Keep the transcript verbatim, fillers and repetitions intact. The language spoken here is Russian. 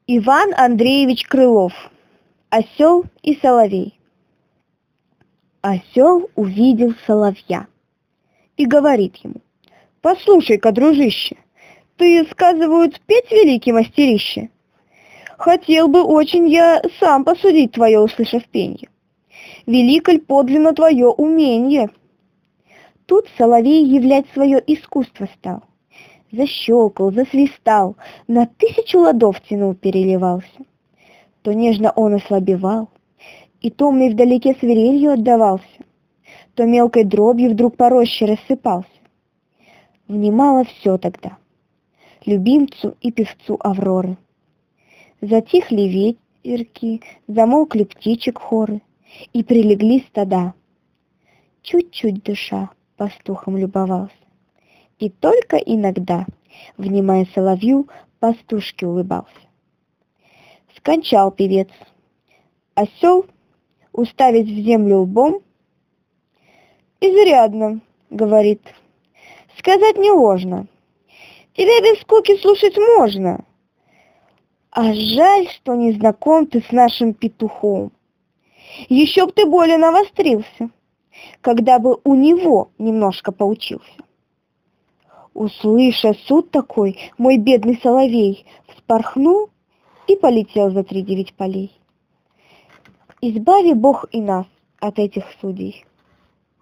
Иван Андреевич Крылов. Осел и соловей. Осел увидел соловья и говорит ему: «Послушай-ка, дружище, ты, сказывают, петь великий мастерище. Хотел бы очень я сам посудить твое, услышав пенье. Велико ль подлинно твое уменье?» Тут соловей являть свое искусство стал. Защелкал, засвистал, на тысячу ладов тянул, переливался. То нежно он ослабевал, и томный вдалеке свирелью отдавался, то мелкой дробью вдруг по роще рассыпался. Внимало все тогда любимцу и певцу Авроры. Затихли ветерки, замолкли птичек хоры, и прилегли стада. Чуть-чуть дыша пастухом любовался, и только иногда, внимая соловью, пастушке улыбался. Скончал певец. Осел, уставить в землю лбом: «Изрядно, — говорит, — сказать не ложно. Тебя без скуки слушать можно. А жаль, что не знаком ты с нашим петухом. Еще б ты более навострился, когда бы у него немножко поучился». Услыша суд такой, мой бедный соловей вспорхнул и полетел за три девять полей. Избави Бог и нас от этих судей.